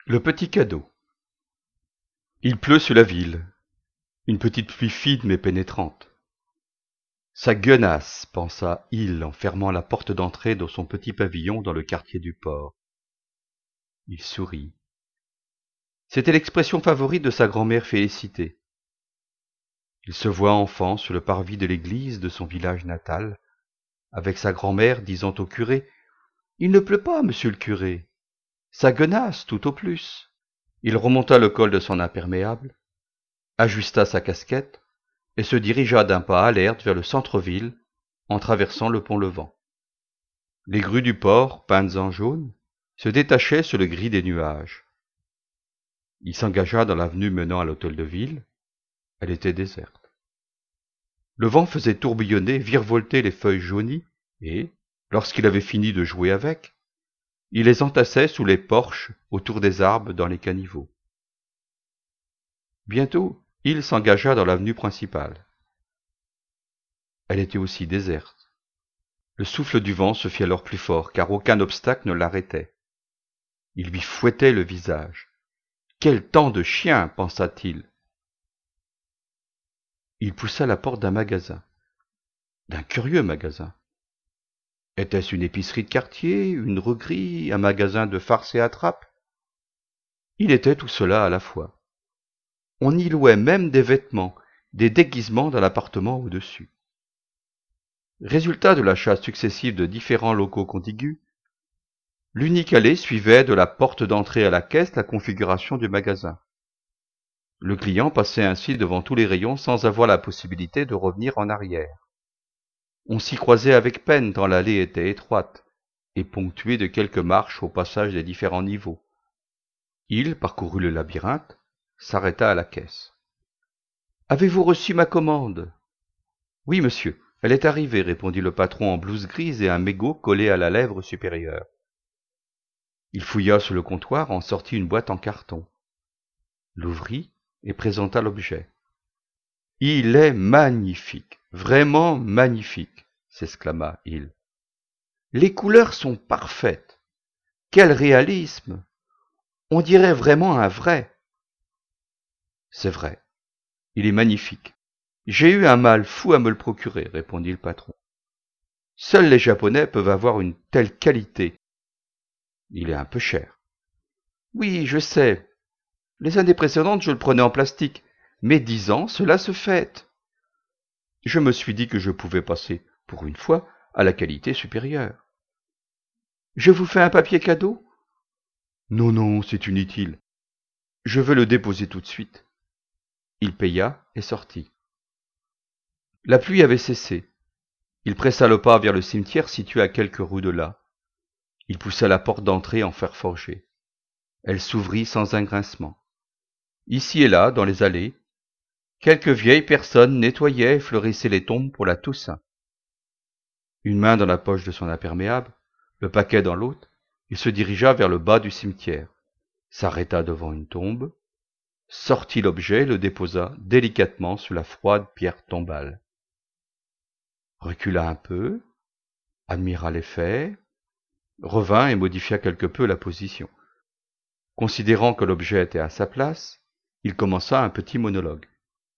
Le petit cadeau. Il pleut sur la ville, une petite pluie fine mais pénétrante. Ça gueunasse, pensa il en fermant la porte d'entrée de son petit pavillon dans le quartier du port. Il sourit. C'était l'expression favorite de sa grand-mère Félicité. Il se voit enfant sur le parvis de l'église de son village natal, avec sa grand-mère disant au curé « Il ne pleut pas, monsieur le curé. Ça gueunasse tout au plus. » Il remonta le col de son imperméable, ajusta sa casquette et se dirigea d'un pas alerte vers le centre-ville en traversant le pont Levant. Les grues du port, peintes en jaune, se détachaient sur le gris des nuages. Il s'engagea dans l'avenue menant à l'hôtel de ville. Elle était déserte. Le vent faisait tourbillonner, virevolter les feuilles jaunies et, lorsqu'il avait fini de jouer avec, il les entassait sous les porches autour des arbres dans les caniveaux. Bientôt, il s'engagea dans l'avenue principale. Elle était aussi déserte. Le souffle du vent se fit alors plus fort, car aucun obstacle ne l'arrêtait. Il lui fouettait le visage. Quel temps de chien, pensa-t-il. Il poussa la porte d'un magasin, d'un curieux magasin. Était-ce une épicerie de quartier, une droguerie, un magasin de farce et attrape? Il était tout cela à la fois. On y louait même des vêtements, des déguisements dans l'appartement au-dessus. Résultat de l'achat successif de différents locaux contigus, l'unique allée suivait de la porte d'entrée à la caisse la configuration du magasin. Le client passait ainsi devant tous les rayons sans avoir la possibilité de revenir en arrière. On s'y croisait avec peine tant l'allée était étroite et ponctuée de quelques marches au passage des différents niveaux. Il parcourut le labyrinthe, s'arrêta à la caisse. « Avez-vous reçu ma commande ?»« Oui, monsieur, elle est arrivée, » répondit le patron en blouse grise et un mégot collé à la lèvre supérieure. Il fouilla sur le comptoir, en sortit une boîte en carton, l'ouvrit et présenta l'objet. « Il est magnifique, vraiment magnifique !» s'exclama-il. « Les couleurs sont parfaites. Quel réalisme! On dirait vraiment un vrai. » « C'est vrai, il est magnifique. J'ai eu un mal fou à me le procurer, » répondit le patron. « Seuls les Japonais peuvent avoir une telle qualité. Il est un peu cher. »« Oui, je sais. Les années précédentes, je le prenais en plastique. Mais 10 ans, cela se fête. Je me suis dit que je pouvais passer, pour une fois, à la qualité supérieure. Je vous fais un papier cadeau ? Non, non, c'est inutile. Je veux le déposer tout de suite. Il paya et sortit. La pluie avait cessé. Il pressa le pas vers le cimetière situé à quelques rues de là. Il poussa la porte d'entrée en fer forgé. Elle s'ouvrit sans un grincement. Ici et là, dans les allées, quelques vieilles personnes nettoyaient et fleurissaient les tombes pour la Toussaint. Une main dans la poche de son imperméable, le paquet dans l'autre, il se dirigea vers le bas du cimetière, s'arrêta devant une tombe, sortit l'objet et le déposa délicatement sur la froide pierre tombale. Recula un peu, admira l'effet, revint et modifia quelque peu la position. Considérant que l'objet était à sa place, il commença un petit monologue.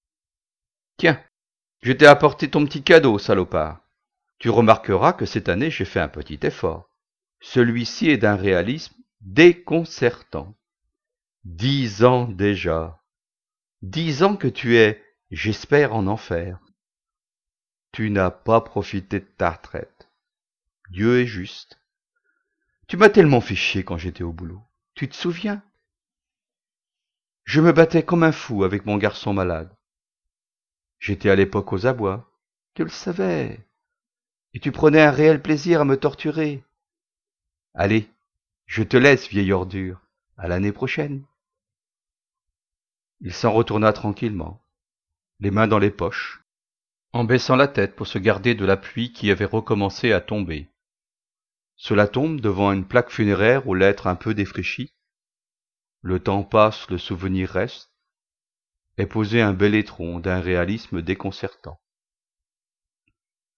« Tiens, je t'ai apporté ton petit cadeau, salopard. Tu remarqueras que cette année j'ai fait un petit effort. Celui-ci est d'un réalisme déconcertant. 10 ans déjà. 10 ans que tu es, j'espère, en enfer. Tu n'as pas profité de ta retraite. Dieu est juste. Tu m'as tellement fait chier quand j'étais au boulot. Tu te souviens? Je me battais comme un fou avec mon garçon malade. J'étais à l'époque aux abois. Tu le savais. Et tu prenais un réel plaisir à me torturer. Allez, je te laisse, vieille ordure. À l'année prochaine. » Il s'en retourna tranquillement, les mains dans les poches, en baissant la tête pour se garder de la pluie qui avait recommencé à tomber. Sur la tombe, devant une plaque funéraire aux lettres un peu défraîchies, « Le temps passe, le souvenir reste », est posé un bel étron d'un réalisme déconcertant.